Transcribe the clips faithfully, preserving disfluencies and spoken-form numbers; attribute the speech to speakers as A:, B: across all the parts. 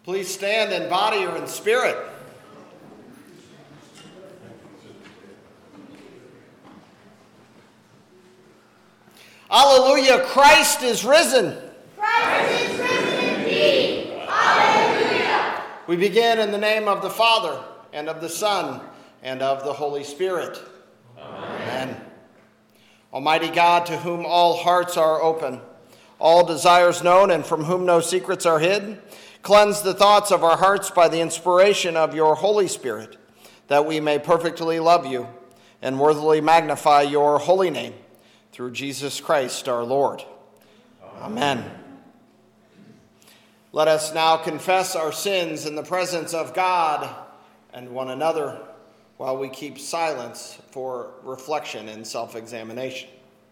A: Please stand in body or in spirit. Alleluia, Christ is risen.
B: Christ is risen indeed. Alleluia.
A: We begin in the name of the Father, and of the Son, and of the Holy Spirit. Amen. Amen. Almighty God, to whom all hearts are open, all desires known, and from whom no secrets are hid, cleanse the thoughts of our hearts by the inspiration of your Holy Spirit, that we may perfectly love you and worthily magnify your holy name, through Jesus Christ our Lord. Amen. Amen. Let us now confess our sins in the presence of God and one another, while we keep silence for reflection and self-examination.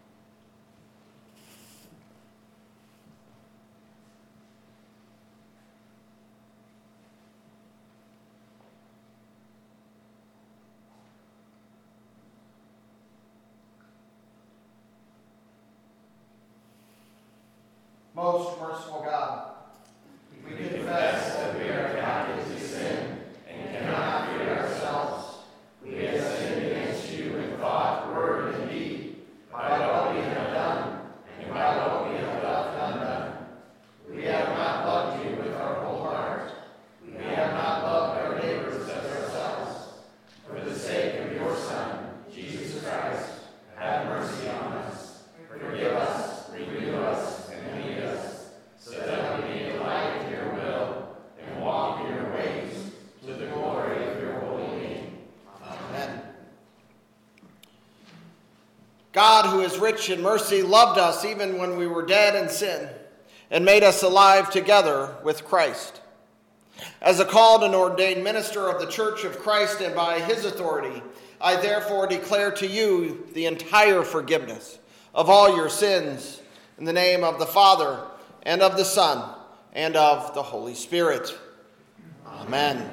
A: Most merciful God, we confess that we are captives to sin and cannot free ourselves. We have sinned against you in thought, word, and deed, by what we have done and by what we have left undone. We have not loved you with our whole heart. We have not loved our neighbors as ourselves. For the sake of your Son, Jesus Christ, have mercy on us. Forgive us, renew us, so that we may delight in your will and walk in your ways, to the glory of your holy name. Amen. God, who is rich in mercy, loved us even when we were dead in sin, and made us alive together with Christ. As a called and ordained minister of the Church of Christ, and by his authority, I therefore declare to you the entire forgiveness of all your sins, in the name of the Father, and of the Son, and of the Holy Spirit. Amen.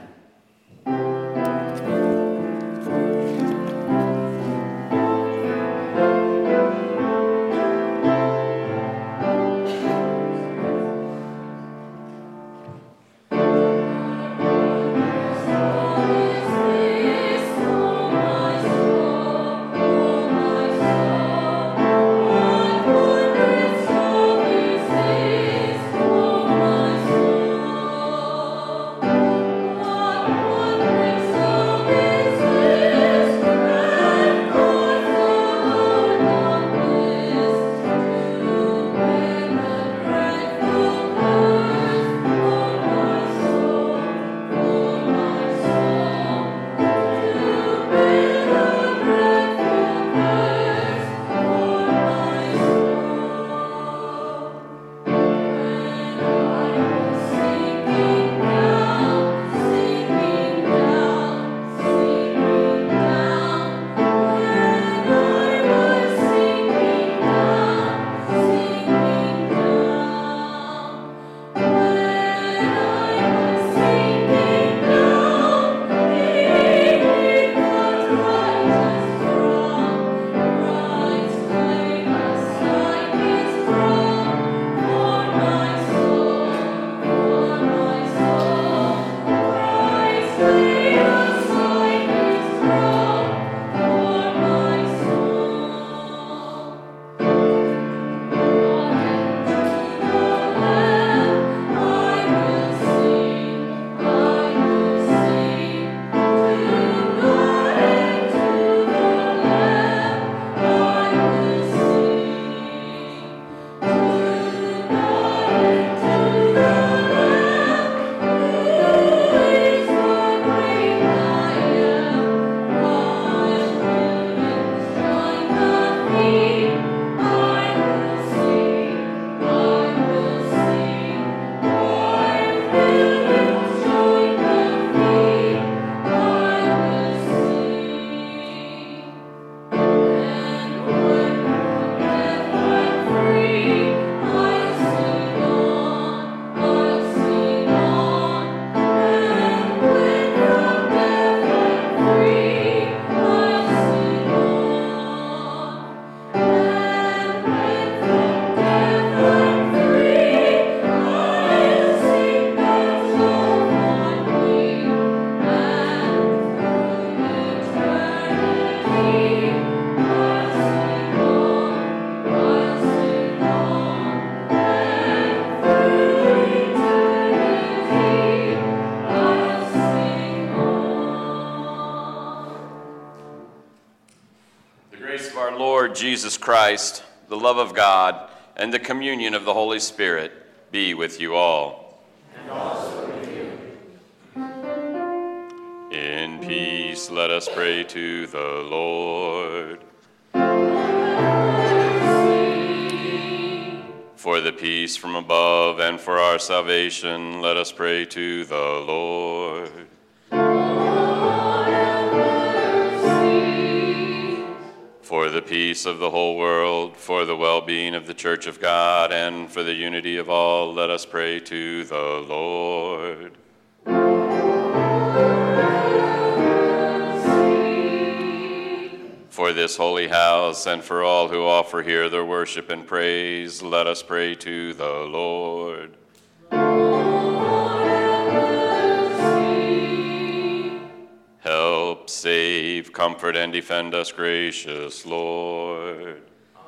B: Oh
C: Jesus Christ, the love of God, and the communion of the Holy Spirit be with you all.
A: And also with you.
C: In peace, let us pray to the Lord. For the peace from above and for our salvation, let us pray to the Lord.
B: Lord, have mercy.
C: For the peace of the whole world, for the well-being of the Church of God, and for the unity of all, let us pray to the Lord. For this holy house and for all who offer here their worship and praise, let us pray to the Lord.
B: Lord, have mercy.
C: Help, save, comfort, and defend us, gracious Lord.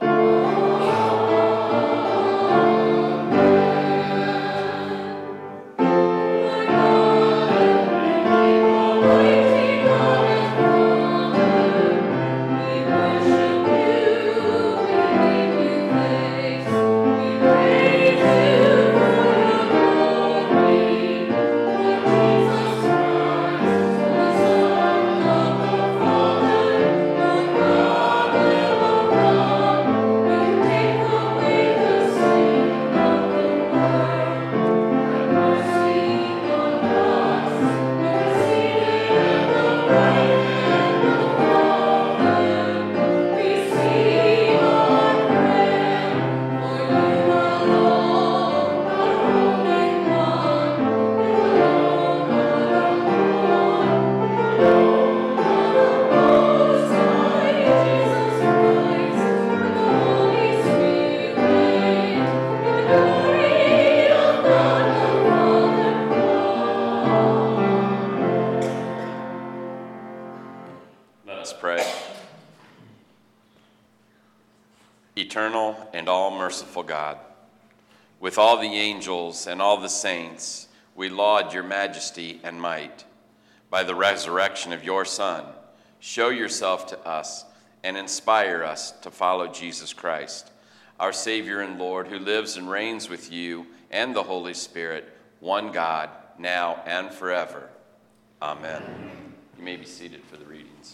C: Eternal and all-merciful God, with all the angels and all the saints, we laud your majesty and might. By the resurrection of your Son, show yourself to us and inspire us to follow Jesus Christ, our Savior and Lord, who lives and reigns with you and the Holy Spirit, one God, now and forever. Amen. You may be seated for the readings.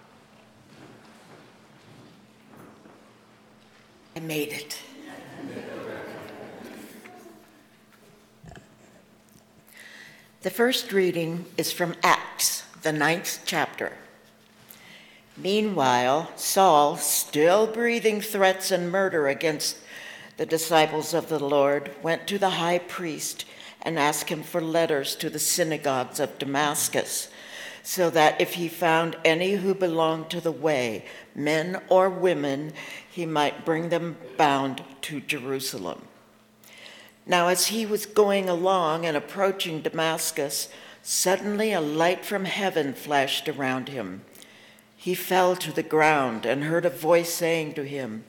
D: I made it. The first reading is from Acts, the ninth chapter. Meanwhile, Saul, still breathing threats and murder against the disciples of the Lord, went to the high priest and asked him for letters to the synagogues of Damascus, so that if he found any who belonged to the way, men or women, he might bring them bound to Jerusalem. Now as he was going along and approaching Damascus, suddenly a light from heaven flashed around him. He fell to the ground and heard a voice saying to him,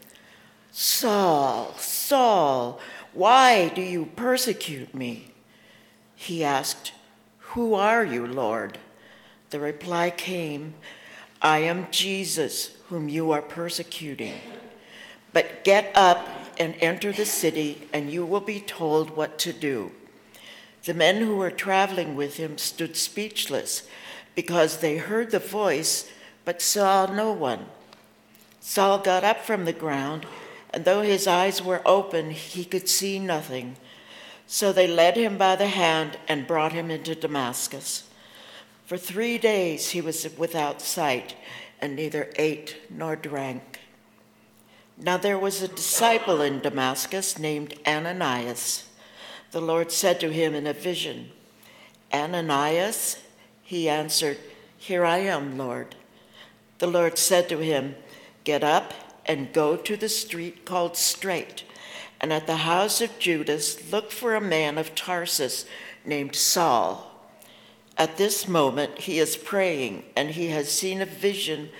D: "Saul, Saul, why do you persecute me?" He asked, "Who are you, Lord?" The reply came, "I am Jesus, whom you are persecuting. But get up and enter the city, and you will be told what to do." The men who were traveling with him stood speechless, because they heard the voice, but saw no one. Saul got up from the ground, and though his eyes were open, he could see nothing. So they led him by the hand and brought him into Damascus. For three days he was without sight, and neither ate nor drank. Now there was a disciple in Damascus named Ananias. The Lord said to him in a vision, "Ananias?" He answered, "Here I am, Lord." The Lord said to him, "Get up and go to the street called Straight, and at the house of Judas look for a man of Tarsus named Saul. At this moment he is praying, and he has seen a vision,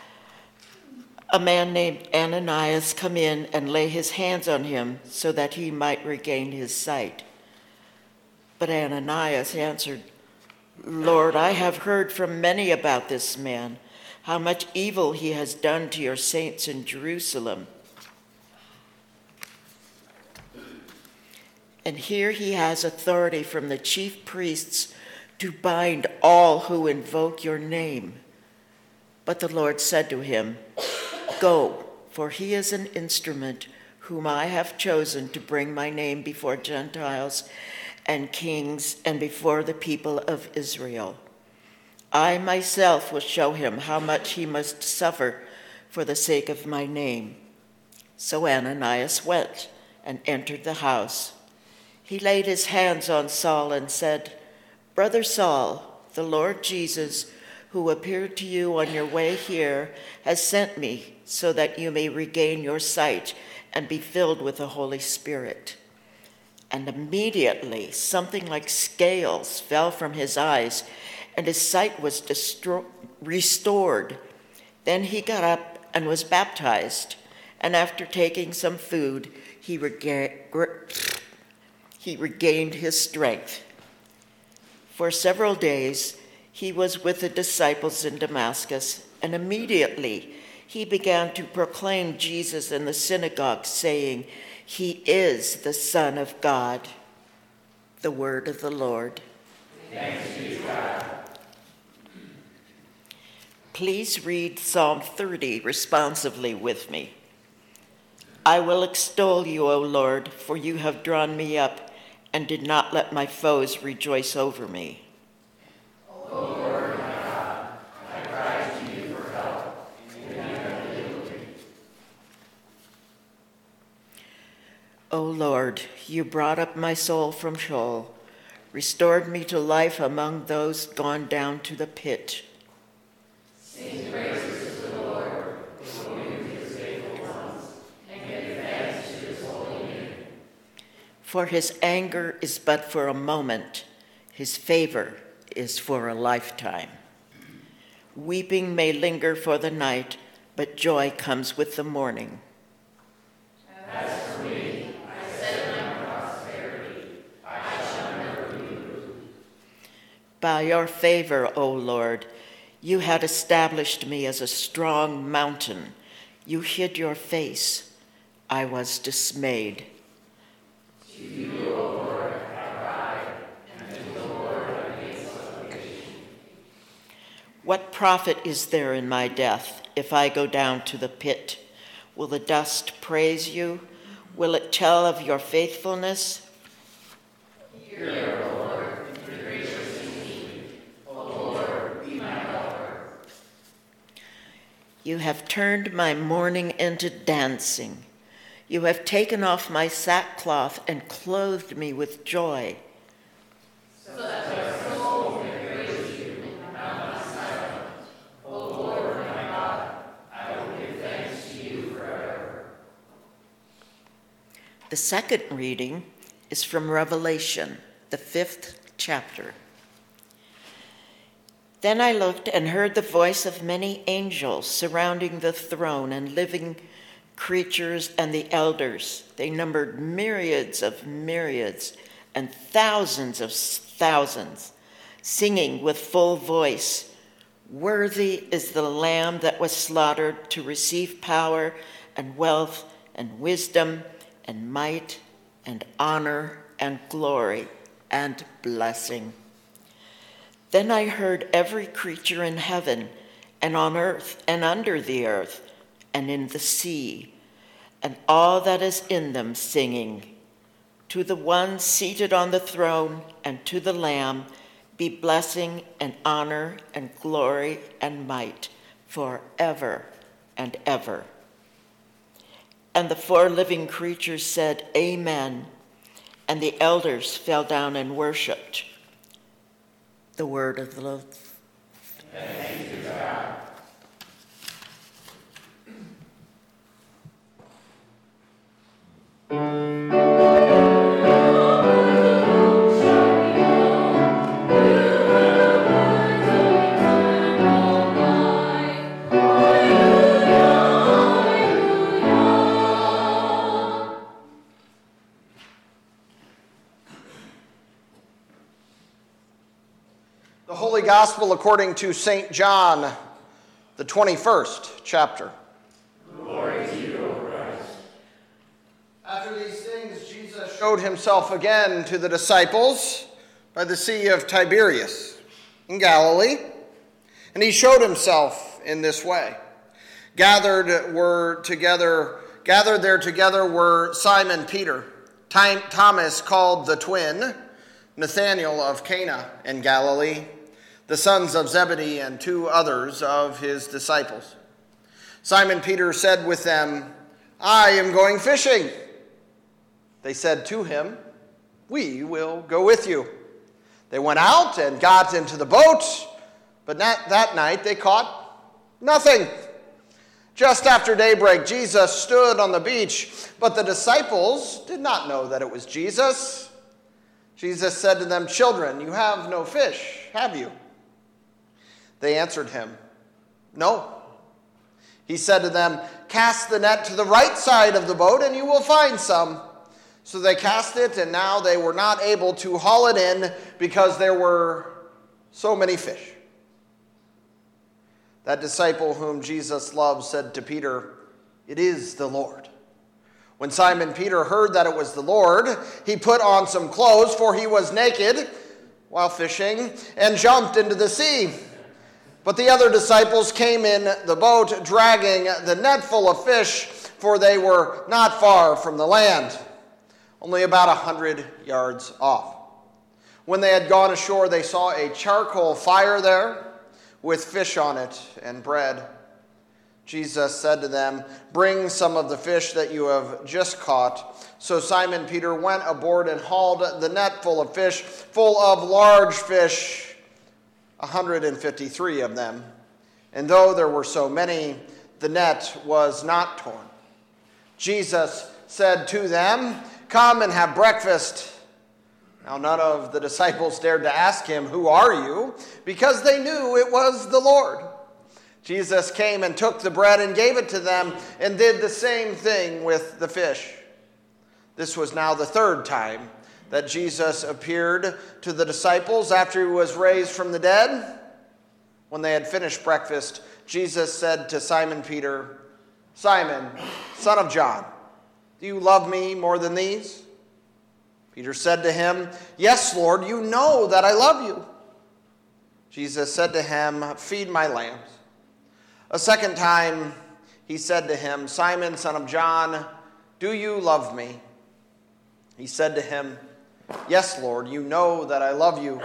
D: a man named Ananias come in and lay his hands on him so that he might regain his sight." But Ananias answered, "Lord, I have heard from many about this man, how much evil he has done to your saints in Jerusalem. And here he has authority from the chief priests to bind all who invoke your name. But the Lord said to him, Go, for he is an instrument whom I have chosen to bring my name before Gentiles and kings and before the people of Israel. I myself will show him how much he must suffer for the sake of my name. So Ananias went and entered the house. He laid his hands on Saul and said, Brother Saul, the Lord Jesus, who appeared to you on your way here, has sent me so that you may regain your sight and be filled with the Holy Spirit. And immediately something like scales fell from his eyes, and his sight was destro- restored. Then he got up and was baptized, and after taking some food, he, rega- he regained his strength. For several days he was with the disciples in Damascus, and immediately he began to proclaim Jesus in the synagogue, saying, He is the Son of God. The word of the Lord.
A: Thanks be to God.
D: Please read Psalm thirty responsively with me. I will extol you, O Lord, for you have drawn me up and did not let my foes rejoice over me.
A: O Lord my God, I cry to you for help, and you have delivered me.
D: O Lord, you brought up my soul from Sheol, restored me to life among those gone down to the pit.
A: Sing praises to the Lord, for you his faithful ones, and give thanks to his holy name.
D: For his anger is but for a moment, his favor is for a lifetime. Weeping may linger for the night, but joy comes with the morning.
A: As for me, I said in my prosperity, I shall never be moved.
D: By your favor, O Lord, you had established me as a strong mountain. You hid your face. I was dismayed.
A: To you, O Lord, I cried, and to the Lord I made supplication.
D: What profit is there in my death if I go down to the pit? Will the dust praise you? Will it tell of your faithfulness?
A: Hear, O Lord, and be gracious to me. O Lord, be my helper.
D: You have turned my mourning into dancing. You have taken off my sackcloth and clothed me with joy.
A: So that my soul may praise you and not be silent. O Lord my God, I will give thanks to you forever.
D: The second reading is from Revelation, the fifth chapter. Then I looked and heard the voice of many angels surrounding the throne and living creatures and the elders. They numbered myriads of myriads and thousands of thousands, singing with full voice, Worthy is the Lamb that was slaughtered to receive power and wealth and wisdom and might and honor and glory and blessing. Then I heard every creature in heaven and on earth and under the earth and in the sea, and all that is in them singing, To the one seated on the throne and to the Lamb be blessing and honor and glory and might forever and ever. And the four living creatures said, Amen, and the elders fell down and worshipped. The word of the Lord.
A: Thanks be to God.
E: The Holy Gospel according to Saint John.
A: the twenty-first chapter.
E: Glory to you, O Christ.
A: After these things, Jesus showed himself again to the disciples by the Sea of Tiberias in Galilee, and he showed himself in this way. Gathered were together, gathered there together were Simon Peter, Thomas called the twin, Nathanael of Cana in Galilee, the sons of Zebedee, and two others of his disciples. Simon Peter said with them, "I am going fishing." They said to him, "We will go with you." They went out and got into the boat, but not that night they caught nothing. Just after daybreak, Jesus stood on the beach, but the disciples did not know that it was Jesus. Jesus said to them, "Children, you have no fish, have you?" They answered him, "No." He said to them, "Cast the net to the right side of the boat, and you will find some." So they cast it, and now they were not able to haul it in because there were so many fish. That disciple whom Jesus loved said to Peter, "It is the Lord." When Simon Peter heard that it was the Lord, he put on some clothes, for he was naked while fishing, and jumped into the sea. But the other disciples came in the boat, dragging the net full of fish, for they were not far from the land, only about a hundred yards off. When they had gone ashore, they saw a charcoal fire there with fish on it and bread. Jesus said to them, "Bring some of the fish that you have just caught." So Simon Peter went aboard and hauled the net full of fish, full of large fish, one hundred fifty-three of them. And though there were so many, the net was not torn. Jesus said to them, "Come and have breakfast." Now none of the disciples dared to ask him, "Who are you?" because they knew it was the Lord. Jesus came and took the bread and gave it to them, and did the same thing with the fish. This was now the third time that Jesus appeared to the disciples after he was raised from the dead. When they had finished breakfast, Jesus said to Simon Peter, "Simon, son of John, do you love me more than these?" Peter said to him, "Yes, Lord, you know that I love you." Jesus said to him, "Feed my lambs." A second time he said to him, "Simon, son of John, do you love me?" He said to him, "Yes, Lord, you know that I love you."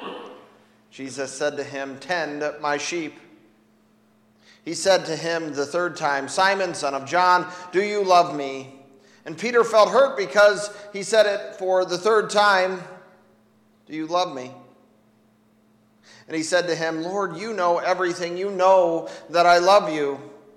A: Jesus said to him, "Tend my sheep." He said to him the third time, "Simon, son of John, do you love me?" And Peter felt hurt because he said it for the third time, "Do you love me?" And he said to him, "Lord, you know everything. You know that I love you."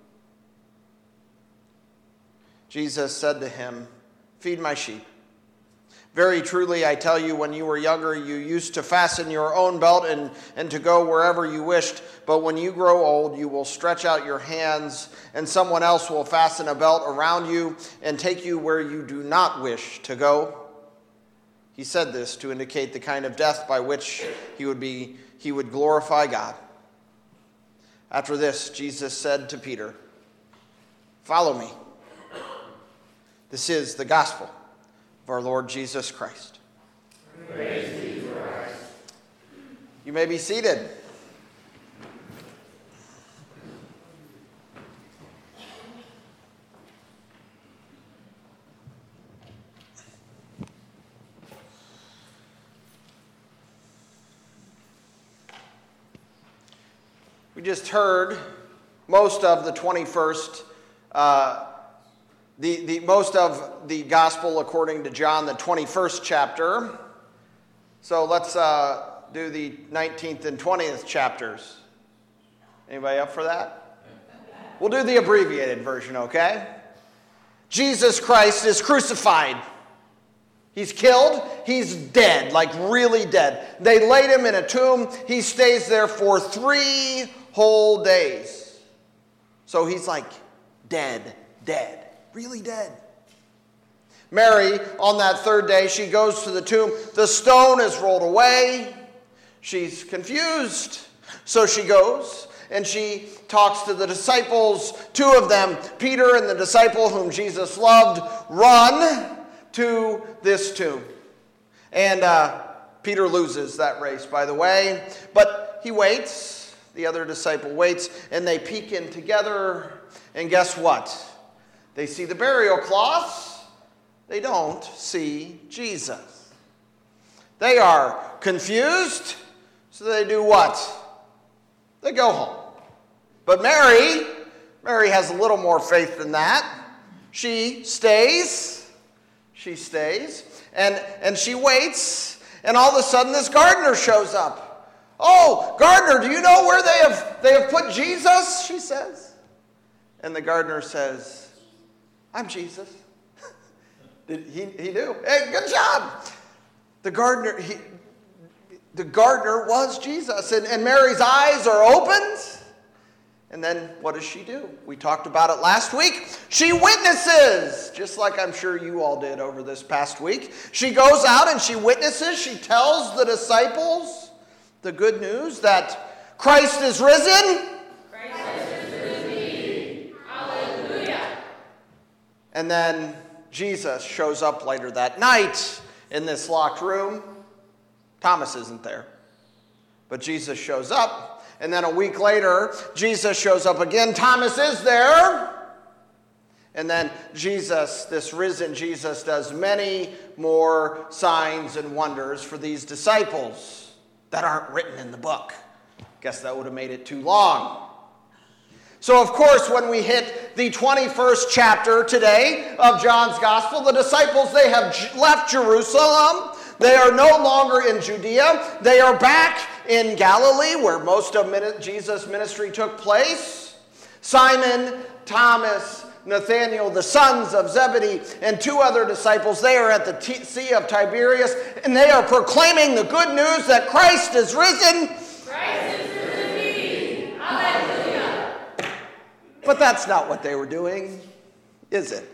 A: Jesus said to him, "Feed my sheep. Very truly, I tell you, when you were younger, you used to fasten your own belt and, and to go wherever you wished. But when you grow old, you will stretch out your hands, and someone else will fasten a belt around you and take you where you do not wish to go." He said this to indicate the kind of death by which he would be, he would glorify God. After this, Jesus said to Peter, "Follow me." This is the gospel of our Lord Jesus Christ.
E: Praise be to Christ.
A: You may be seated. We just heard most of the twenty-first uh, The, the most of the gospel according to John, the twenty-first chapter. So let's uh, do the nineteenth and twentieth chapters. Anybody up for that? We'll do the abbreviated version, okay? Jesus Christ is crucified. He's killed. He's dead, like really dead. They laid him in a tomb. He stays there for three whole days. So he's like dead, dead. Really dead. Mary, on that third day, she goes to the tomb. The stone is rolled away. She's confused. So she goes and she talks to the disciples. Two of them, Peter and the disciple whom Jesus loved, run to this tomb. And uh, Peter loses that race, by the way, but he waits. The other disciple waits, and they peek in together, and guess what? They see the burial cloths. They don't see Jesus. They are confused, so they do what? They go home. But Mary, Mary has a little more faith than that. She stays. She stays. And, and she waits, and all of a sudden this gardener shows up. "Oh, gardener, do you know where they have, they have put Jesus?" she says. And the gardener says, "I'm Jesus." Did he, he knew. Hey, good job. The gardener, he, the gardener was Jesus. And, and Mary's eyes are opened. And then what does she do? We talked about it last week. She witnesses, just like I'm sure you all did over this past week. She goes out and she witnesses. She tells the disciples the good news that Christ is risen.
B: Christ is risen. Hallelujah.
A: And then Jesus shows up later that night in this locked room. Thomas isn't there, but Jesus shows up. And then a week later, Jesus shows up again. Thomas is there. And then Jesus, this risen Jesus, does many more signs and wonders for these disciples that aren't written in the book. Guess that would have made it too long. So, of course, when we hit the twenty-first chapter today of John's Gospel, the disciples, they have left Jerusalem. They are no longer in Judea. They are back in Galilee, where most of Jesus' ministry took place. Simon, Thomas, Nathanael, the sons of Zebedee, and two other disciples, they are at the T- Sea of Tiberias, and they are proclaiming the good news that Christ is risen.
B: Christ is risen. Hallelujah.
A: But that's not what they were doing, is it?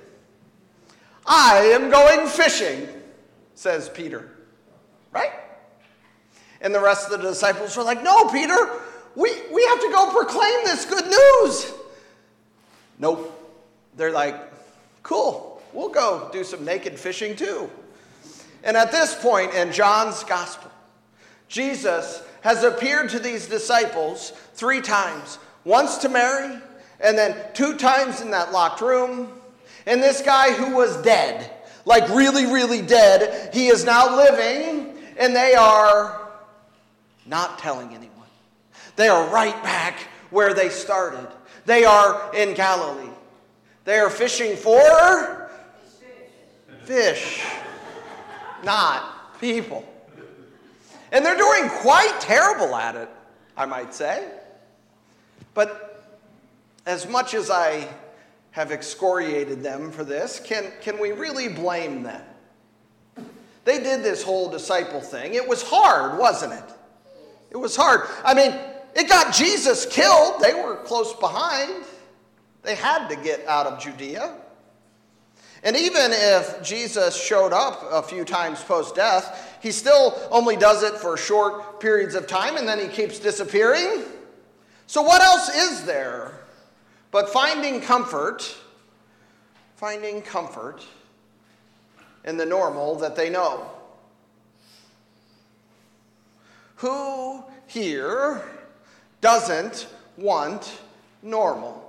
A: "I am going fishing," says Peter. Right? And the rest of the disciples are like, "No, Peter, we, we have to go proclaim this good news." Nope. They're like, "Cool, we'll go do some naked fishing too." And at this point in John's Gospel, Jesus has appeared to these disciples three times. Once to Mary, and then two times in that locked room. And this guy who was dead, like really, really dead, he is now living, and they are not telling anyone. They are right back where they started. They are in Galilee. They are fishing for fish, not people. And they're doing quite terrible at it, I might say. But as much as I have excoriated them for this, can, can we really blame them? They did this whole disciple thing. It was hard, wasn't it? It was hard. I mean, it got Jesus killed. They were close behind. They had to get out of Judea. And even if Jesus showed up a few times post-death, he still only does it for short periods of time, and then he keeps disappearing. So what else is there but finding comfort, finding comfort in the normal that they know? Who here doesn't want normal?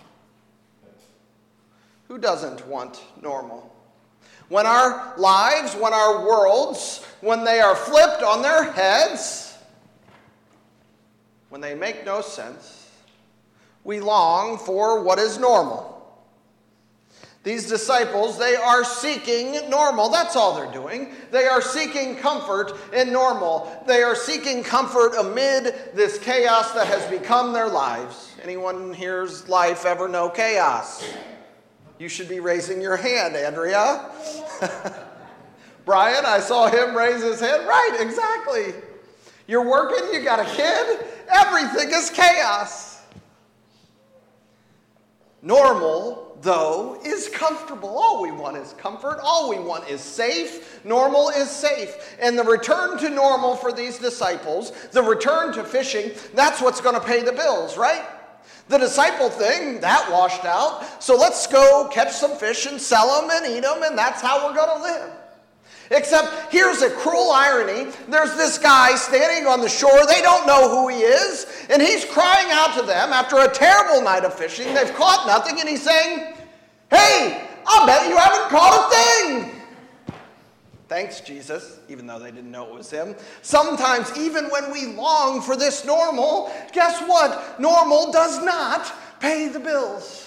A: Who doesn't want normal? When our lives, when our worlds, when they are flipped on their heads, when they make no sense, we long for what is normal. These disciples, they are seeking normal. That's all they're doing. They are seeking comfort in normal. They are seeking comfort amid this chaos that has become their lives. Anyone here's life ever know chaos? You should be raising your hand, Andrea. Brian, I saw him raise his hand. Right, exactly. You're working, you got a kid, everything is chaos. Normal though, is comfortable. All we want is comfort. All we want is safe. Normal is safe. And the return to normal for these disciples, the return to fishing, that's what's going to pay the bills, right? The disciple thing, that washed out. So let's go catch some fish and sell them and eat them, and that's how we're going to live. Except here's a cruel irony. There's this guy standing on the shore. They don't know who he is. And he's crying out to them after a terrible night of fishing. They've caught nothing. And he's saying, hey, I'll bet you haven't caught a thing. Thanks, Jesus, even though they didn't know it was him. Sometimes, even when we long for this normal, guess what? Normal does not pay the bills.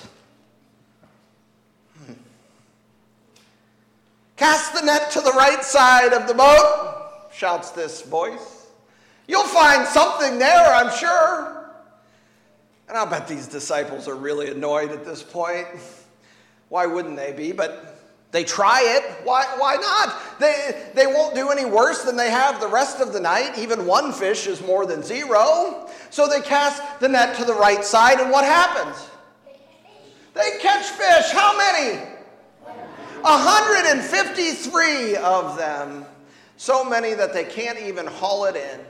A: Cast the net to the right side of the boat, shouts this voice. You'll find something there, I'm sure. And I'll bet these disciples are really annoyed at this point. Why wouldn't they be? But they try it. Why, why not? They, they won't do any worse than they have the rest of the night. Even one fish is more than zero. So they cast the net to the right side, and what happens? They catch fish. How many? one hundred fifty-three of them. So many that they can't even haul it in.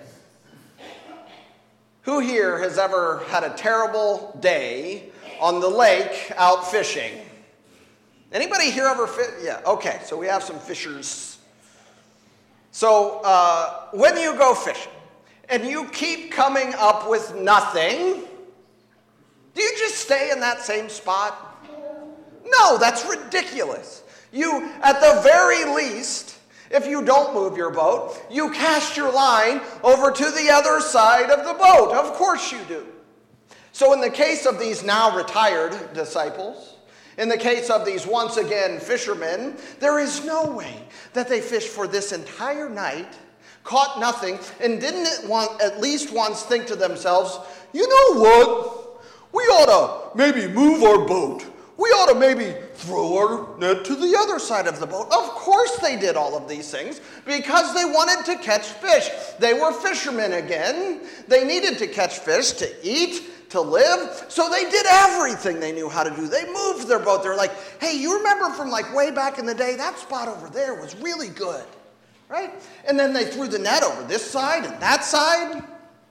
A: Who here has ever had a terrible day on the lake out fishing? Anybody here ever fish? Yeah, okay, so we have some fishers. So uh, when you go fishing and you keep coming up with nothing, do you just stay in that same spot? No, that's ridiculous. You, at the very least, if you don't move your boat, you cast your line over to the other side of the boat. Of course you do. So in the case of these now retired disciples, in the case of these once again fishermen, there is no way that they fished for this entire night, caught nothing, and didn't want, at least once think to themselves, you know what? We ought to maybe move our boat. We ought to maybe throw our net to the other side of the boat. Of course they did all of these things because they wanted to catch fish. They were fishermen again. They needed to catch fish to eat, to live. So they did everything they knew how to do. They moved their boat. They're like, hey, you remember from like way back in the day, that spot over there was really good, right? And then they threw the net over this side and that side.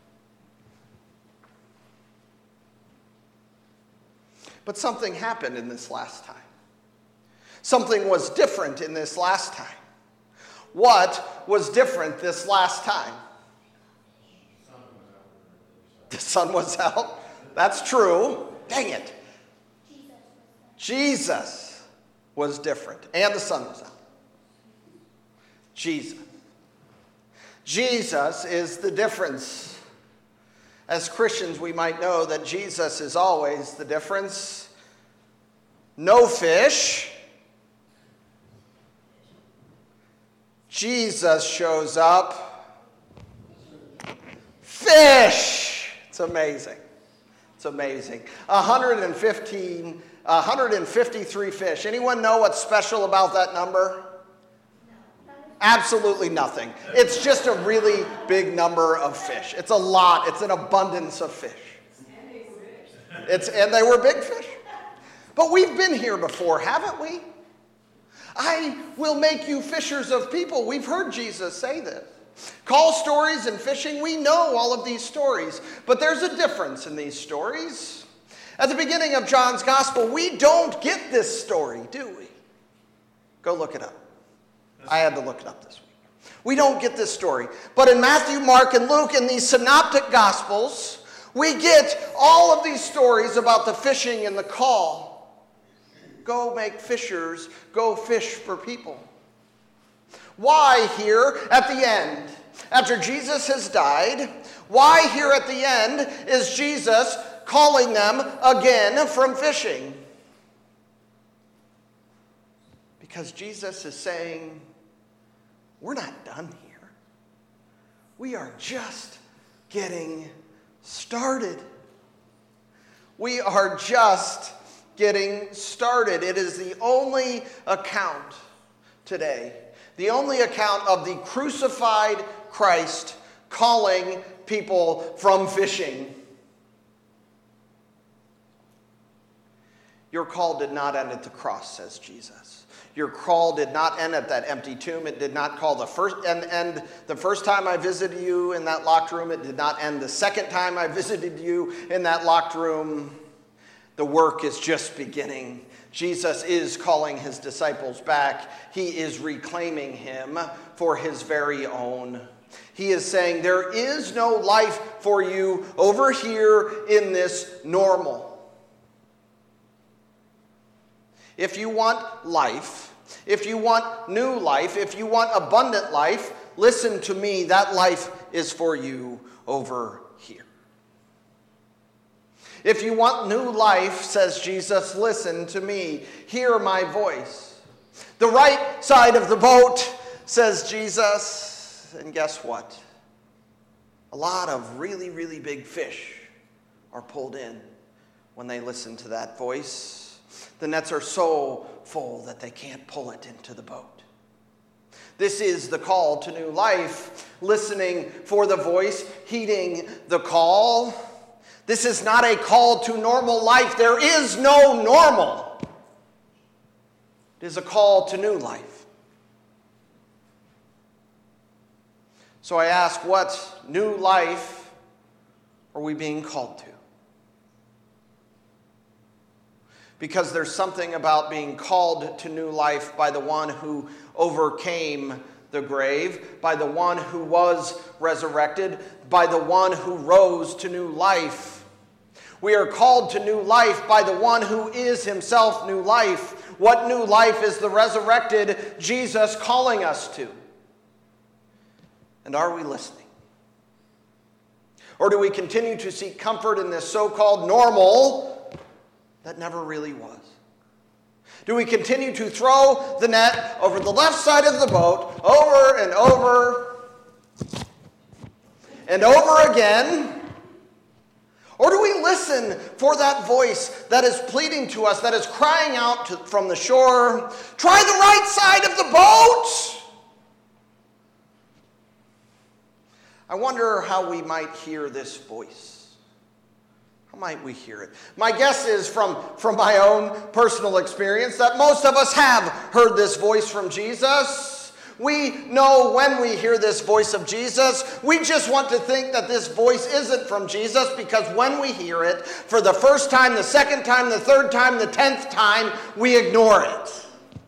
A: But something happened in this last time. Something was different in this last time. What was different this last time? The sun was out. That's true. Dang it. Jesus was different. And the sun was out. Jesus. Jesus is the difference. As Christians, we might know that Jesus is always the difference. No fish. Jesus shows up. Fish. It's amazing. It's amazing. one hundred fifteen, one hundred fifty-three fish. Anyone know what's special about that number? Absolutely nothing. It's just a really big number of fish. It's a lot. It's an abundance of fish. It's, and they were big fish. But we've been here before, haven't we? I will make you fishers of people. We've heard Jesus say this. Call stories and fishing. We know all of these stories. But there's a difference in these stories. At the beginning of John's Gospel, we don't get this story, do we? Go look it up. I had to look it up this week. We don't get this story. But in Matthew, Mark, and Luke, in these synoptic Gospels, we get all of these stories about the fishing and the call. Go make fishers, go fish for people. Why here at the end, after Jesus has died, why here at the end is Jesus calling them again from fishing? Because Jesus is saying, we're not done here. We are just getting started. We are just getting started. It is the only account today, the only account of the crucified Christ calling people from fishing. Your call did not end at the cross, says Jesus. Your call did not end at that empty tomb. It did not call the first end, end the first time I visited you in that locked room. It did not end the second time I visited you in that locked room. The work is just beginning. Jesus is calling his disciples back. He is reclaiming him for his very own. He is saying, there is no life for you over here in this normal. If you want life, if you want new life, if you want abundant life, listen to me. That life is for you over here. If you want new life, says Jesus, listen to me. Hear my voice. The right side of the boat, says Jesus. And guess what? A lot of really, really big fish are pulled in when they listen to that voice. The nets are so full that they can't pull it into the boat. This is the call to new life, listening for the voice, heeding the call. This is not a call to normal life. There is no normal. It is a call to new life. So I ask, what new life are we being called to? Because there's something about being called to new life by the one who overcame the grave, by the one who was resurrected, by the one who rose to new life. We are called to new life by the one who is himself new life. What new life is the resurrected Jesus calling us to? And are we listening? Or do we continue to seek comfort in this so-called normal that never really was? Do we continue to throw the net over the left side of the boat over and over and over again? Or do we listen for that voice that is pleading to us, that is crying out to, from the shore, try the right side of the boat? I wonder how we might hear this voice. How might we hear it? My guess is from, from my own personal experience that most of us have heard this voice from Jesus. We know when we hear this voice of Jesus, we just want to think that this voice isn't from Jesus, because when we hear it for the first time, the second time, the third time, the tenth time, we ignore it.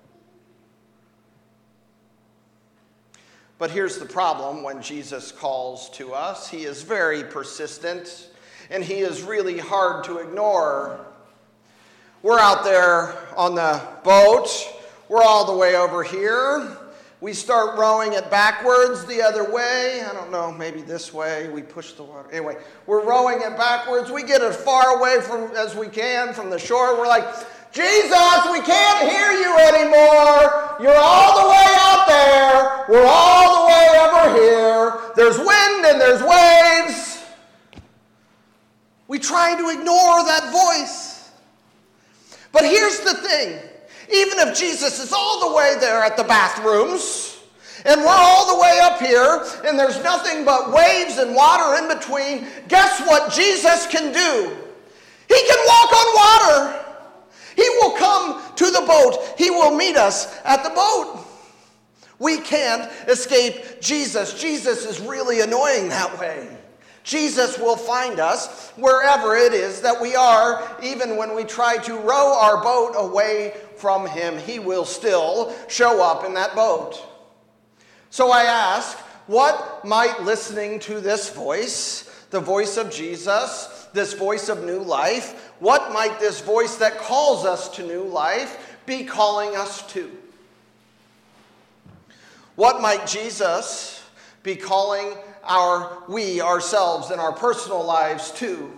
A: But here's the problem when Jesus calls to us. He is very persistent, and he is really hard to ignore. We're out there on the boat. We're all the way over here. We start rowing it backwards the other way. I don't know, maybe this way. We push the water. Anyway, we're rowing it backwards. We get as far away from as we can from the shore. We're like, Jesus, we can't hear you anymore. You're all the way out there. We're all the way over here. There's wind and there's waves. We try to ignore that voice. But here's the thing. Even if Jesus is all the way there at the bathrooms, and we're all the way up here, and there's nothing but waves and water in between, guess what Jesus can do? He can walk on water. He will come to the boat. He will meet us at the boat. We can't escape Jesus. Jesus is really annoying that way. Jesus will find us wherever it is that we are, even when we try to row our boat away from him. He will still show up in that boat. So I ask, what might listening to this voice, the voice of Jesus, this voice of new life, what might this voice that calls us to new life be calling us to? What might Jesus be calling our we ourselves in our personal lives to?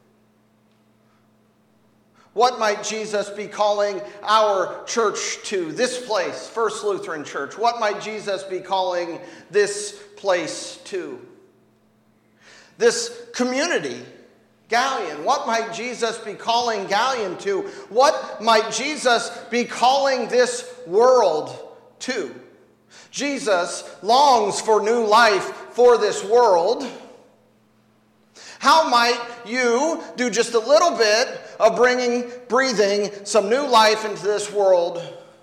A: What might Jesus be calling our church to, this place, First Lutheran Church? What might Jesus be calling this place to? This community, Galion. What might Jesus be calling Galion to? What might Jesus be calling this world to? Jesus longs for new life for this world. How might you do just a little bit of bringing, breathing some new life into this world.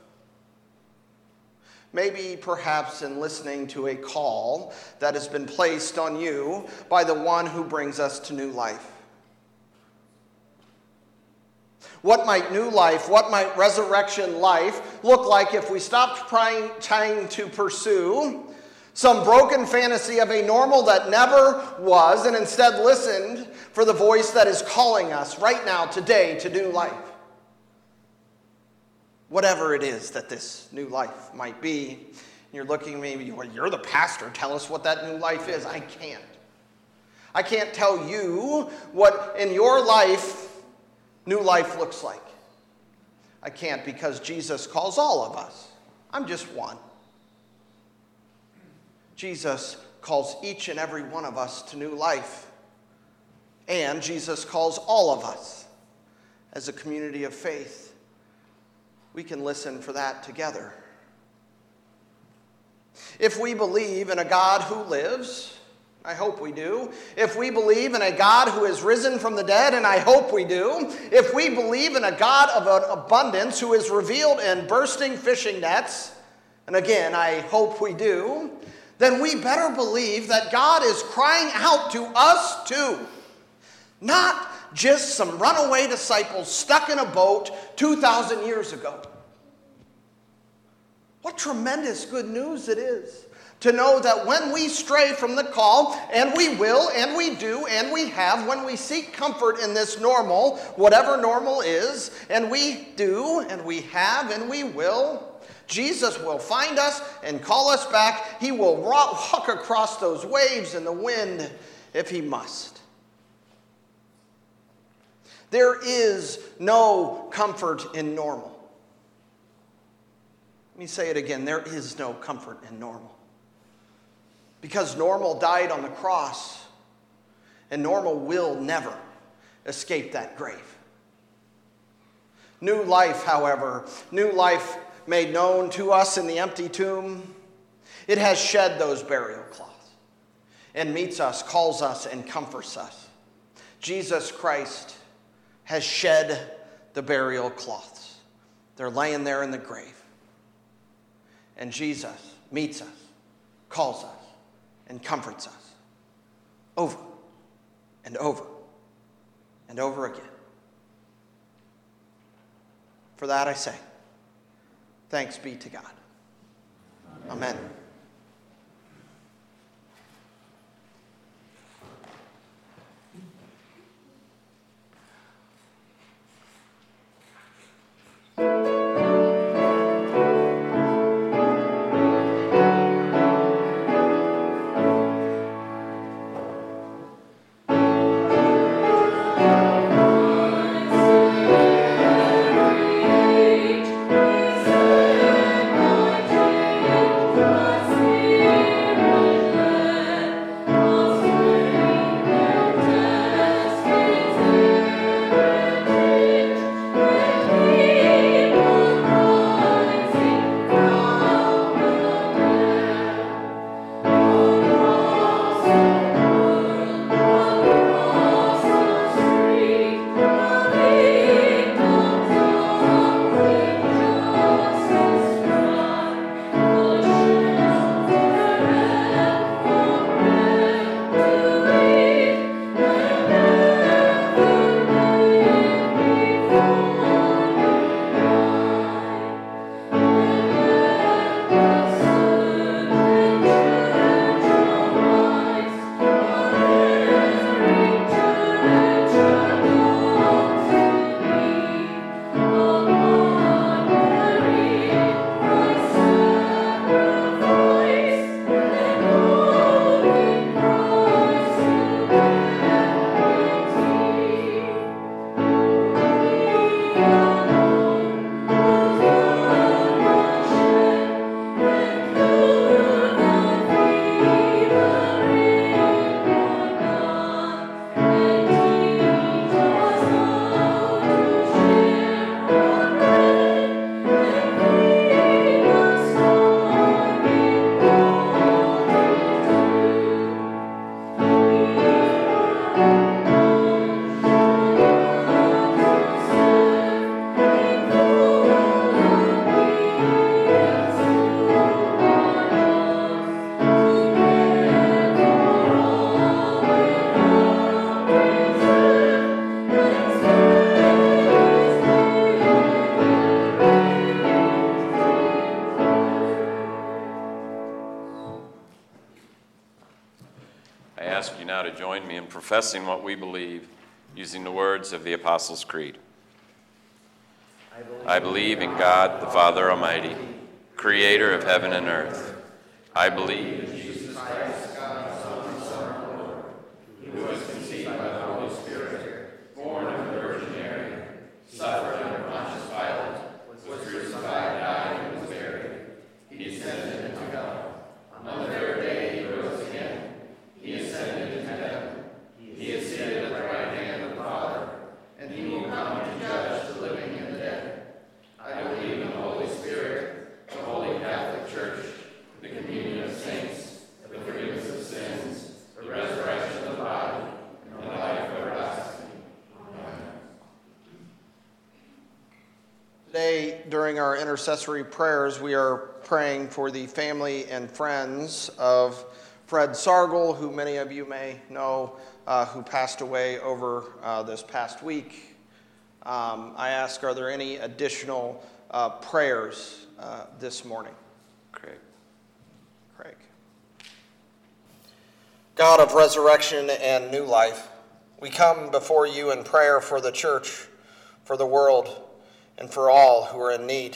A: Maybe perhaps in listening to a call that has been placed on you by the one who brings us to new life. What might new life, what might resurrection life look like if we stopped trying, trying to pursue some broken fantasy of a normal that never was, and instead listened for the voice that is calling us right now, today, to new life? Whatever it is that this new life might be. And you're looking at me, well, you're the pastor, tell us what that new life is. I can't. I can't tell you what in your life new life looks like. I can't, because Jesus calls all of us. I'm just one. Jesus calls each and every one of us to new life. And Jesus calls all of us as a community of faith. We can listen for that together. If we believe in a God who lives, I hope we do. If we believe in a God who is risen from the dead, and I hope we do. If we believe in a God of an abundance who is revealed in bursting fishing nets, and again, I hope we do, then we better believe that God is crying out to us too. Not just some runaway disciples stuck in a boat two thousand years ago. What tremendous good news it is to know that when we stray from the call, and we will, and we do, and we have, when we seek comfort in this normal, whatever normal is, and we do, and we have, and we will, Jesus will find us and call us back. He will walk across those waves in the wind if he must. There is no comfort in normal. Let me say it again. There is no comfort in normal. Because normal died on the cross, and normal will never escape that grave. New life, however, new life made known to us in the empty tomb, it has shed those burial cloths and meets us, calls us, and comforts us. Jesus Christ has shed the burial cloths. They're laying there in the grave. And Jesus meets us, calls us, and comforts us over and over and over again. For that I say, thanks be to God. Amen.
B: Praise
C: I ask you now to join me in professing what we believe using the words of the Apostles' Creed. I believe in God, the Father Almighty, creator of heaven and earth. I believe in Jesus Christ, God's only Son, our Lord, who was conceived by the Holy Spirit, born of the Virgin Mary, suffered under Pontius Pilate, was crucified, died, and was buried. He descended into hell. On the third day he rose again. He ascended into heaven. He is seated at the right hand of the Father, and he will come to judge the living and the dead. I believe in the Holy Spirit, the Holy Catholic Church, the communion of saints, the forgiveness of sins, the resurrection of the body, and the life everlasting. Amen.
A: Today, during our intercessory prayers, we are praying for the family and friends of Fred Sargel, who many of you may know, uh, who passed away over uh, this past week. Um, I ask, are there any additional uh, prayers uh, this morning?
C: Craig.
A: Craig. God of resurrection and new life, we come before you in prayer for the church, for the world, and for all who are in need.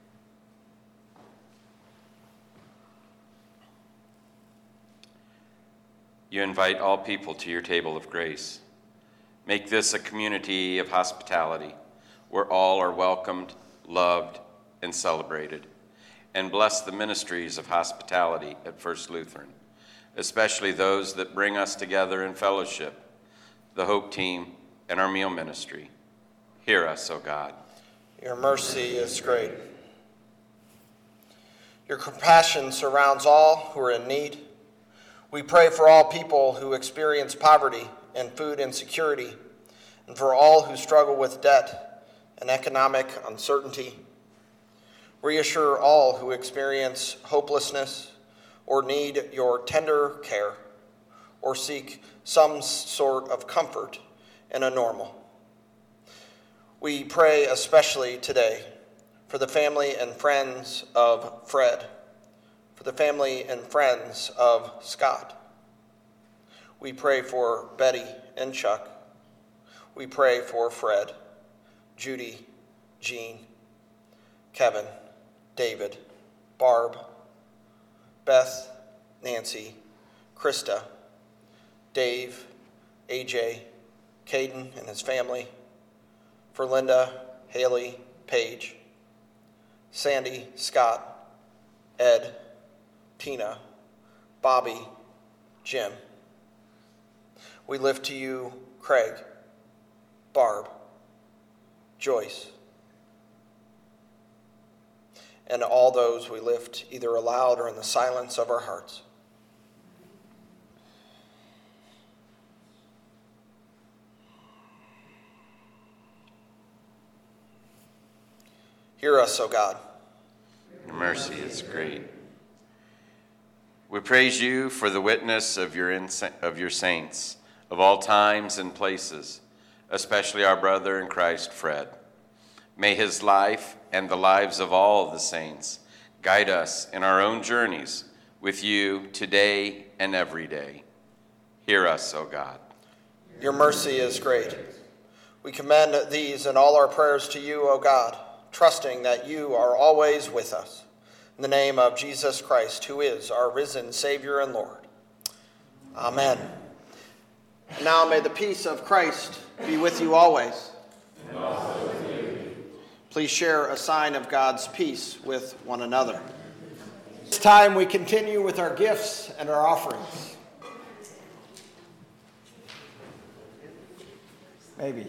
C: You invite all people to your table of grace. Make this a community of hospitality where all are welcomed, loved, and celebrated. And bless the ministries of hospitality at First Lutheran, especially those that bring us together in fellowship, the Hope Team, and our meal ministry. Hear us, O God.
A: Your mercy is great. Your compassion surrounds all who are in need. We pray for all people who experience poverty and food insecurity, and for all who struggle with debt and economic uncertainty. Reassure all who experience hopelessness or need your tender care or seek some sort of comfort in a normal. We pray especially today for the family and friends of Fred, for the family and friends of Scott. We pray for Betty and Chuck. We pray for Fred, Judy, Jean, Kevin, David, Barb, Beth, Nancy, Krista, Dave, A J, Caden and his family, for Linda, Haley, Paige, Sandy, Scott, Ed, Tina, Bobby, Jim. We lift to you Craig, Barb, Joyce, and all those we lift either aloud or in the silence of our hearts. Hear us, O God.
C: Your mercy is great. We praise you for the witness of your, insa- of your saints of all times and places, especially our brother in Christ, Fred. May his life and the lives of all of the saints guide us in our own journeys with you today and every day. Hear us, O God.
A: Your mercy is great. We commend these and all our prayers to you, O God, trusting that you are always with us. In the name of Jesus Christ, who is our risen Savior and Lord. Amen. And now may the peace of Christ be with you always.
E: And also with you.
A: Please share a sign of God's peace with one another. This time we continue with our gifts and our offerings. Maybe.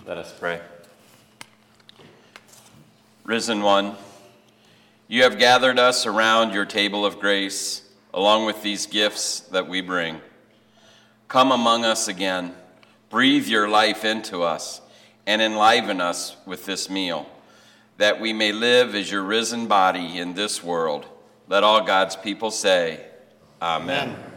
C: Let us pray. Risen One, you have gathered us around your table of grace, along with these gifts that we bring. Come among us again, breathe your life into us, and enliven us with this meal, that we may live as your risen body in this world. Let all God's people say, Amen. Amen.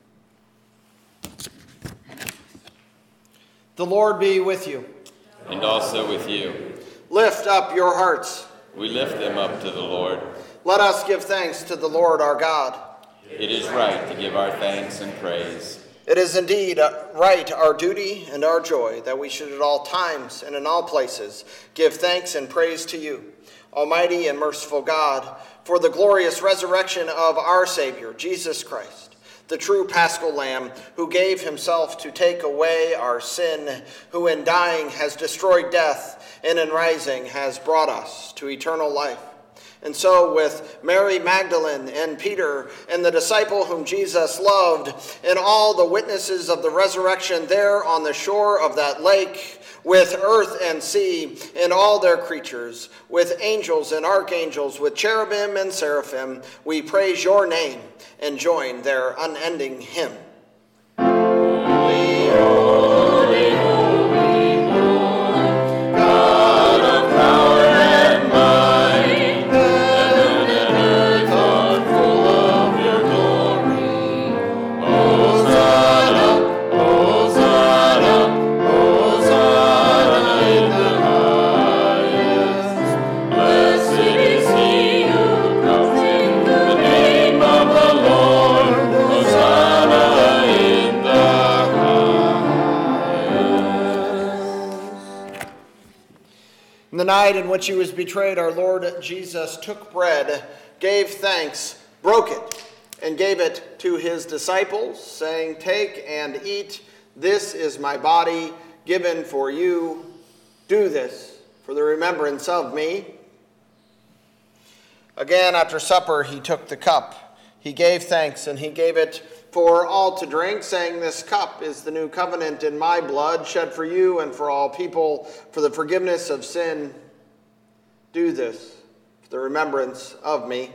A: The Lord be with you.
C: And also with you.
A: Lift up your hearts.
C: We lift them up to the Lord.
A: Let us give thanks to the Lord our God.
C: It is right to give our thanks and praise.
A: It is indeed right, our duty and our joy, that we should at all times and in all places give thanks and praise to you, Almighty and merciful God, for the glorious resurrection of our Savior, Jesus Christ, the true Paschal Lamb, who gave himself to take away our sin, who in dying has destroyed death, and in rising has brought us to eternal life. And so with Mary Magdalene and Peter and the disciple whom Jesus loved, and all the witnesses of the resurrection there on the shore of that lake, with earth and sea and all their creatures, with angels and archangels, with cherubim and seraphim, we praise your name and join their unending hymn. Holy, holy, holy Lord, God of power and might, heaven and earth are full of your glory. Hosanna, Hosanna, Hosanna in the highest. Blessed is he who comes in the name of the Lord. Hosanna in the highest. In the night in which he was betrayed, our Lord Jesus took bread, gave thanks, broke it, and gave it to his disciples, saying, "Take and eat. This is my body given for you. Do this for the remembrance of me." Again, after supper, he took the cup. He gave thanks, and he gave it for all to drink, saying, "This cup is the new covenant in my blood, shed for you and for all people for the forgiveness of sin. Do this for the remembrance of me."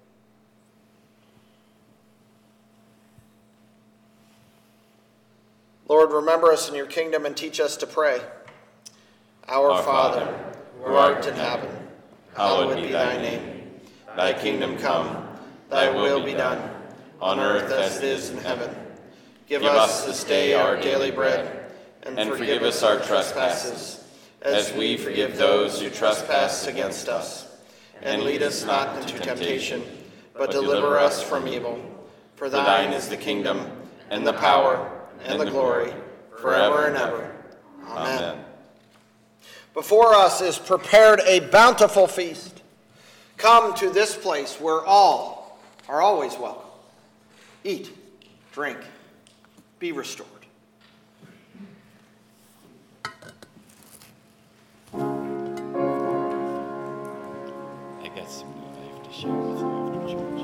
A: Lord, remember us in your kingdom and teach us to pray. Our,
C: Our
A: Father,
C: Father,
A: who art in heaven,
C: hallowed be thy name. Thy kingdom come,
A: thy will be done,
C: on earth as it is in heaven.
A: Give us this day our daily bread, and forgive us our trespasses, as we forgive those who trespass against us. And lead us not into temptation, but deliver us from evil. For thine is the kingdom, and the power, and the glory, forever and ever. Amen.
C: Amen.
A: Before us is prepared a bountiful feast. Come to this place where all are always welcome. Eat, drink, be restored.
C: I got some news I have to share with you after church.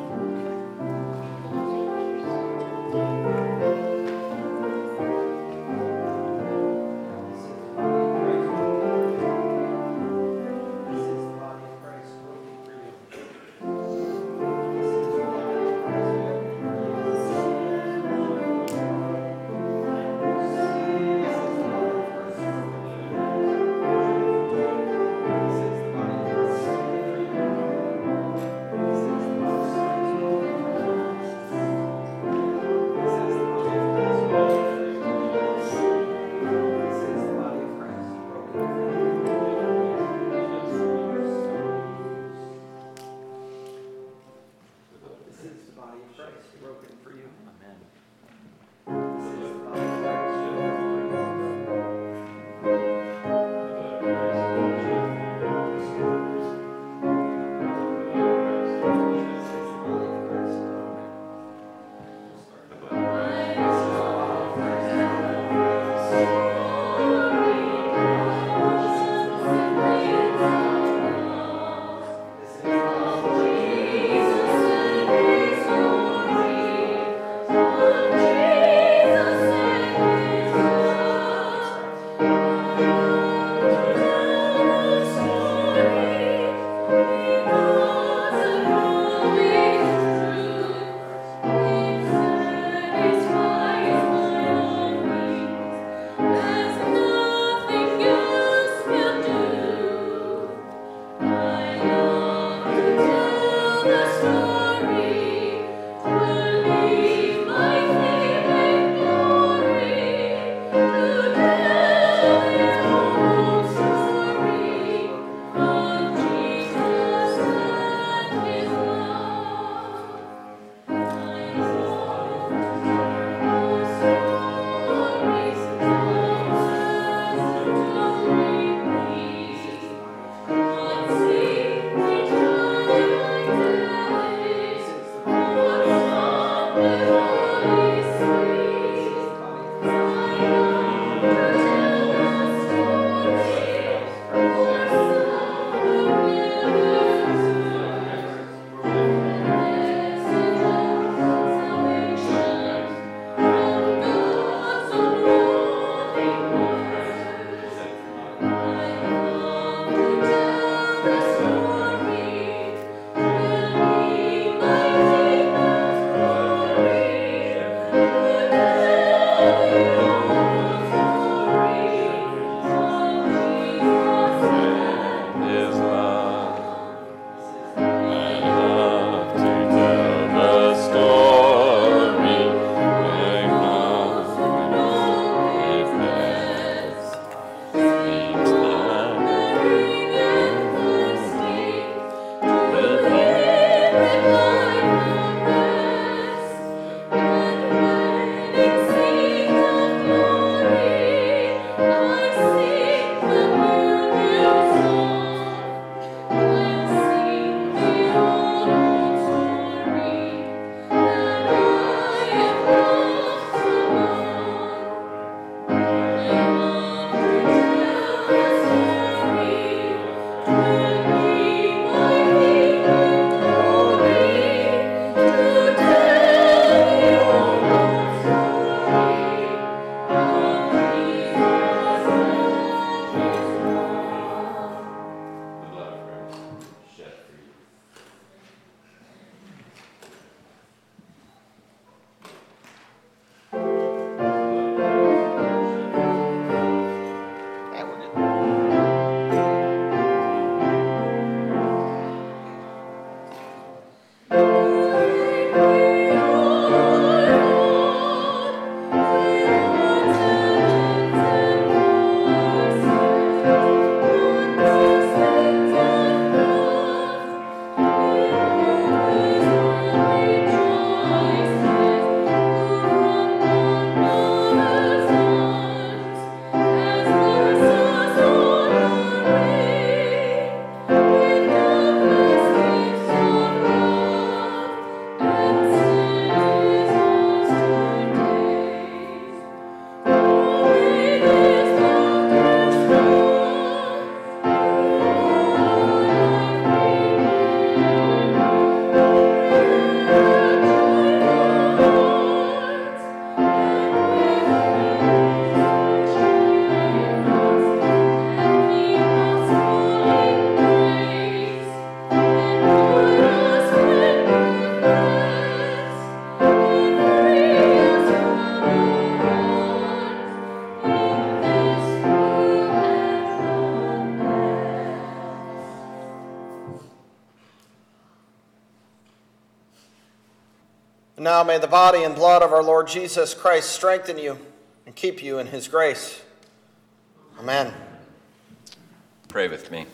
A: And now may the body and blood of our Lord Jesus Christ strengthen you and keep you in his grace. Amen.
C: Pray with me.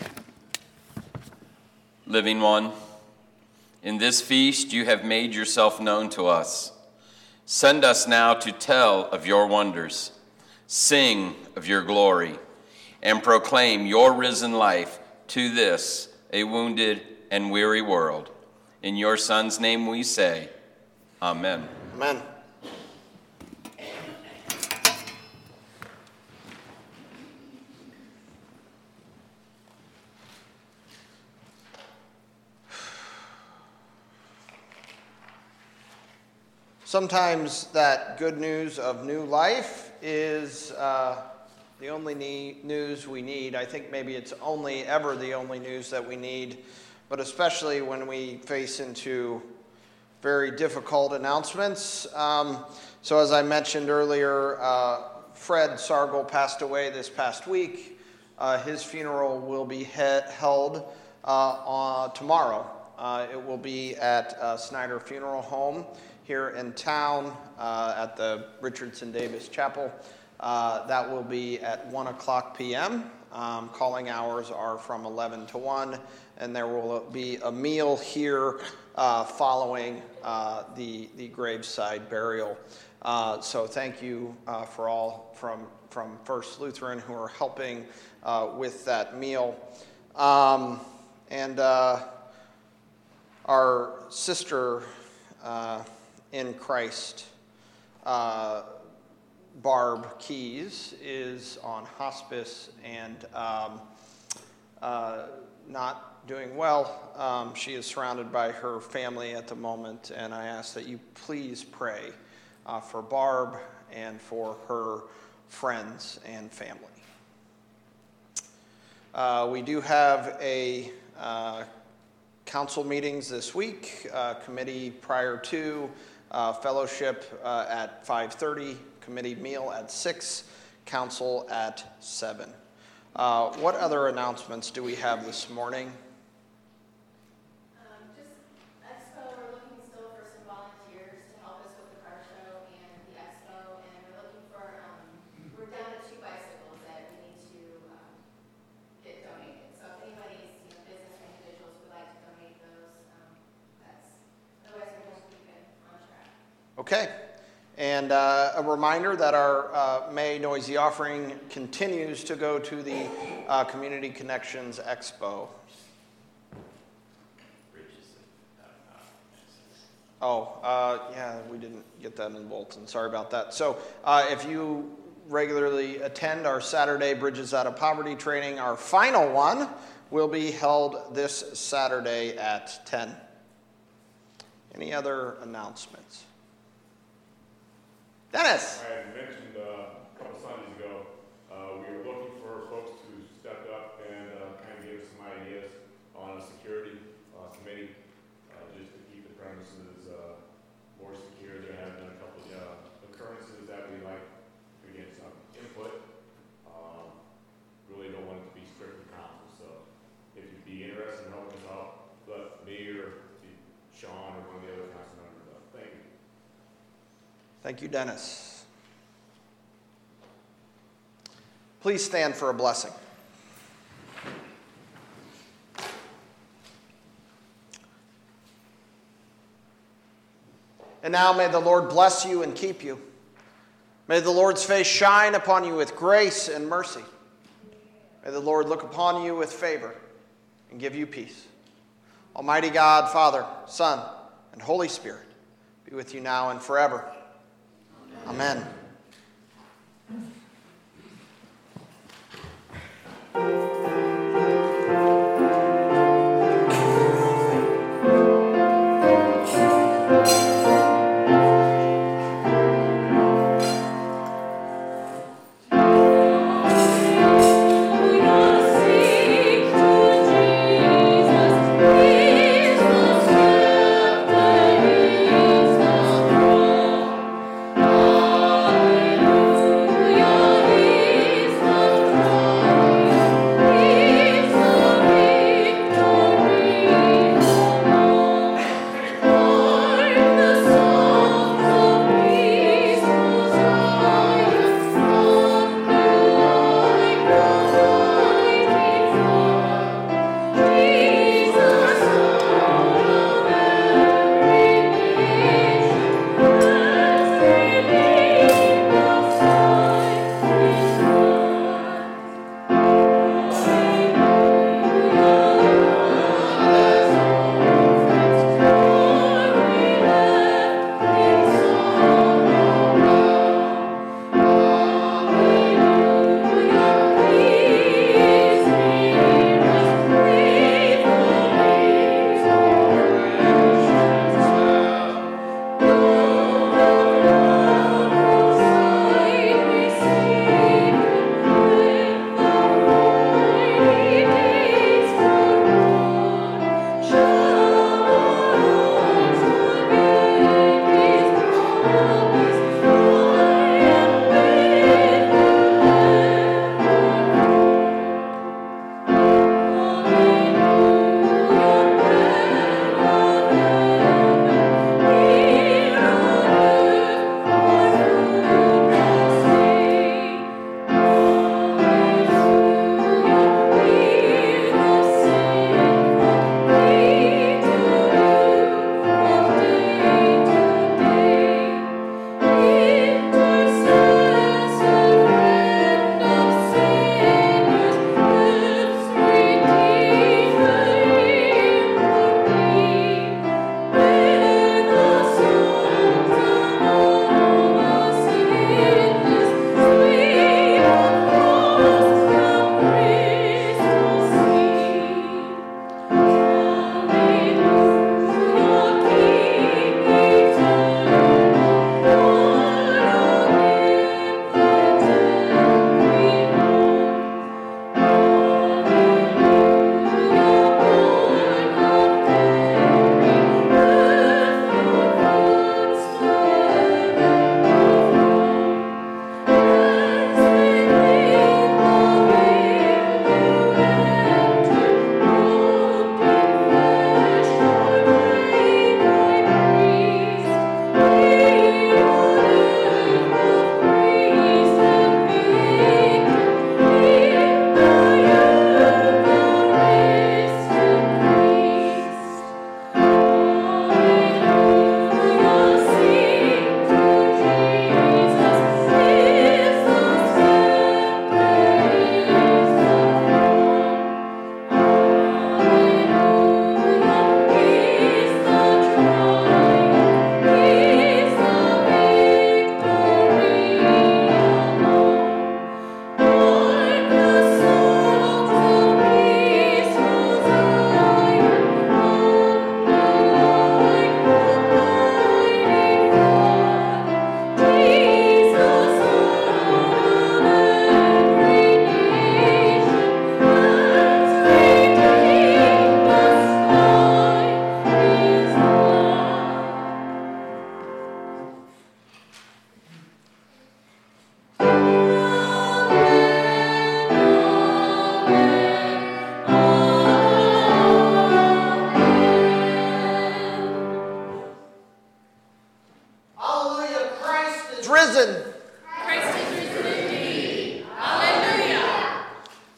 C: Living one, in this feast you have made yourself known to us. Send us now to tell of your wonders, sing of your glory, and proclaim your risen life to this, a wounded and weary world. In your Son's name we say, Amen.
A: Amen. Sometimes that good news of new life is uh, the only need, news we need. I think maybe it's only ever the only news that we need, but especially when we face into very difficult announcements. Um, so as I mentioned earlier, uh, Fred Sargel passed away this past week. Uh, his funeral will be he- held uh, on tomorrow. Uh, it will be at uh, Snyder Funeral Home here in town uh, at the Richardson Davis Chapel. Uh, that will be at one o'clock p.m. Um, calling hours are from eleven to one, and there will be a meal here uh, following uh, the, the graveside burial. Uh, so thank you uh, for all from, from First Lutheran who are helping uh, with that meal. Um, and uh, our sister uh, in Christ, uh, Barb Keys, is on hospice and um, uh, not doing well. Um, she is surrounded by her family at the moment, and I ask that you please pray uh, for Barb and for her friends and family. Uh, we do have a uh, council meetings this week, uh, committee prior to, uh, fellowship uh, at five thirty, committee meal at six, council at seven. Uh, what other announcements do we have this morning?
F: Um, just Expo, we're looking still for some volunteers to help us with the car show and the Expo, and we're looking for, um, we're down to two bicycles that we need to um, get donated. So if anybody's, you know, business or individuals would like to donate those, um, that's, otherwise we're just keeping on track.
A: Okay. And uh, a reminder that our uh, May Noisy Offering continues to go to the uh, Community Connections Expo. Oh, uh, yeah, we didn't get that in the bulletin. Sorry about that. So uh, if you regularly attend our Saturday Bridges Out of Poverty training, our final one will be held this Saturday at ten. Any other announcements? Dennis.
E: I had mentioned uh, a couple Sundays ago, uh, we were looking for folks to step up and uh, kind of give us some ideas on a security uh, committee, uh, just to keep the premises uh, more secure. There have been a couple of uh, occurrences that we like to get some input. Um, really don't want it to be strictly council, so if you'd be interested in helping us out, let me or Sean or one of the other council members know. Thank you.
A: Thank you, Dennis. Please stand for a blessing. And now may the Lord bless you and keep you. May the Lord's face shine upon you with grace and mercy. May the Lord look upon you with favor and give you peace. Almighty God, Father, Son, and Holy Spirit, be with you now and forever. Amen.
B: Oh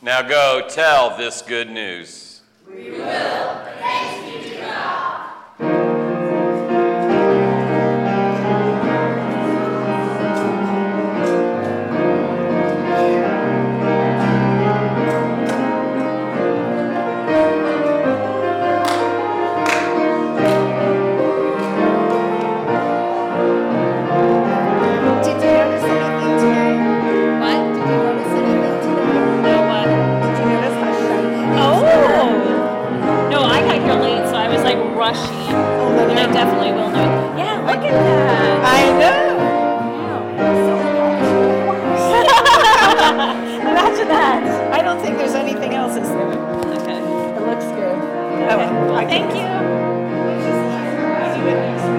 C: Now go tell this good news.
B: We will. Thanks be to God.
G: Did you notice anything today?
B: What?
G: Did you notice anything today?
B: No, what?
G: Did you notice how shiny it is?
B: Oh! No, I got here late, so I was like rushing.
G: Oh, no,
B: But I
G: no.
B: definitely will know. Yeah, look at that.
G: I know.
B: Imagine that.
G: I don't think there's anything else, is there?
B: Okay.
G: It looks good.
B: Okay.
G: Oh,
B: Well,
G: I
B: thank
G: can-
B: you.